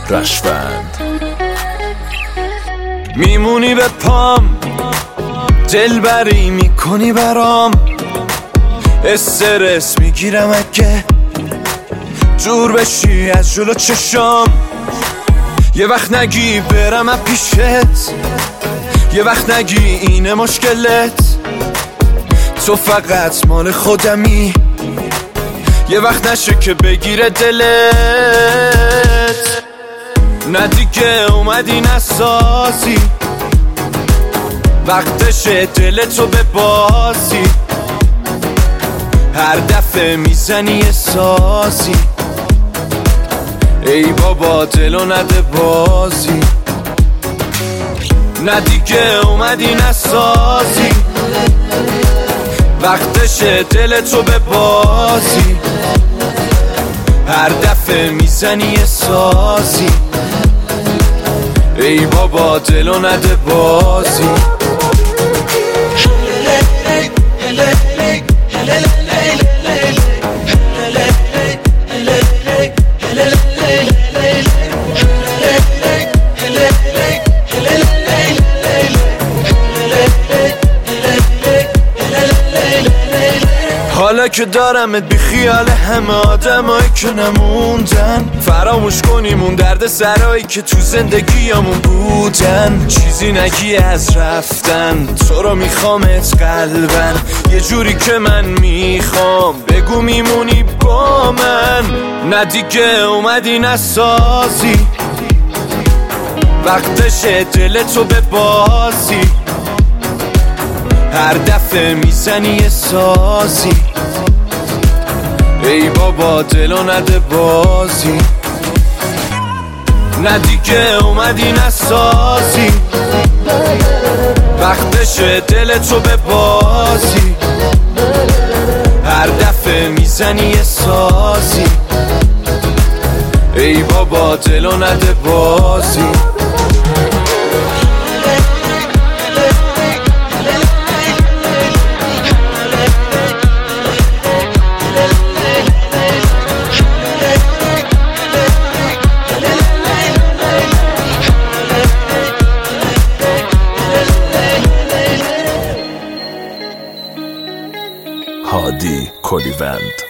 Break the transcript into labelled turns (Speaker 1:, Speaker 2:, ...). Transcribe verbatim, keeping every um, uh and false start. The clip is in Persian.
Speaker 1: رشفند. میمونی به پام، دلبری میکنی برام، استرس میگیرم اگه دور بشی از جلو چشام. یه وقت نگی برم از پیشت، یه وقت نگی اینه مشکلت، تو فقط مال خودمی، یه وقت نشه که بگیره دلت. نه دیگه اومدی نسازی، وقتشه دلتو ببازی، هر دفعه میزنی یه سازی، ای بابا دلو نده بازی. نه دیگه اومدی نسازی، وقتشه دلتو ببازی، هر دفعه میزنی یه سازی، ای بابا دلو نده بازی. حالا که دارمت بی خیال همه آدمایی که نموندن، فراموش کنیم اون درد سرایی که تو زندگیامون بودن. چیزی نگی از رفتن، تو رو میخوامت قلبن، یه جوری که من میخوام بگو میمونی با من. نه دیگه اومدی نسازی، وقتشه دلتو ببازی، هر دفعه میزنی یه سازی، ای بابا دلو نده بازی. نه دیگه اومدی نسازی، وقتشه دلتو ببازی، هر دفعه میزنی یه سازی، ای بابا دلو نده بازی. هادی کلیوند.